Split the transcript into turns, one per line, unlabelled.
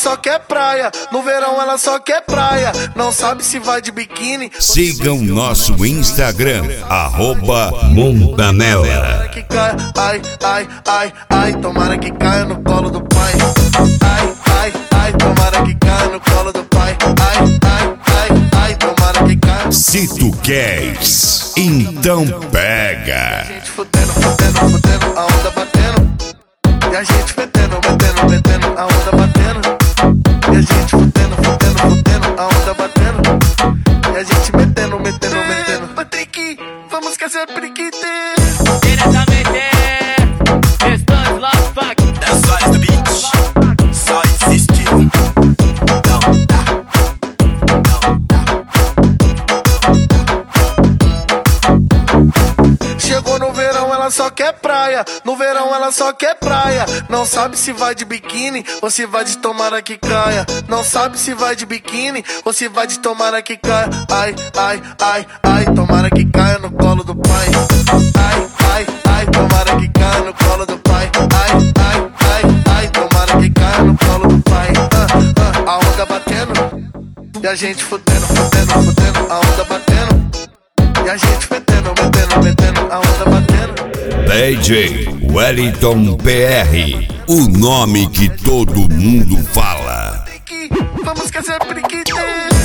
só quer praia. No verão ela só quer praia. Não sabe se vai de biquíni.
Sigam nosso Instagram, @Montanella.
Que caia, ai, ai, ai, ai, tomara que caia no colo do pai. Ai, ai, ai, tomara que caia no colo do pai. Ai, ai, ai, ai, tomara que caia.
Se tu queres, então pega.
A gente fudendo, fudendo, fudendo, a onda batendo. E a gente metendo, metendo, metendo, a onda batendo. E a gente fudendo, fudendo, fudendo, a onda batendo. E a gente metendo, metendo, metendo. Patrick, vamos esquecer periquite.
Diretamente, questões Love Fuck.
That's why the beach. Só existe um. Não dá.
Chegou no verão, ela só quer praia. No verão ela só quer praia. Não sabe se vai de biquíni ou se vai de tomara que caia. Não sabe se vai de biquíni ou se vai de tomara que caia. Ai, ai, ai, ai, tomara que caia no colo do pai. Ai, ai, ai, tomara que caia no colo do pai. Ai, ai, ai, ai, tomara que caia no colo do pai. A onda batendo e a gente fudendo, fudendo, fudendo, a onda batendo. E a gente metendo, metendo, metendo, a onda batendo.
DJ Wellington PR, o nome que todo mundo fala.
Vamos esquecer periquite.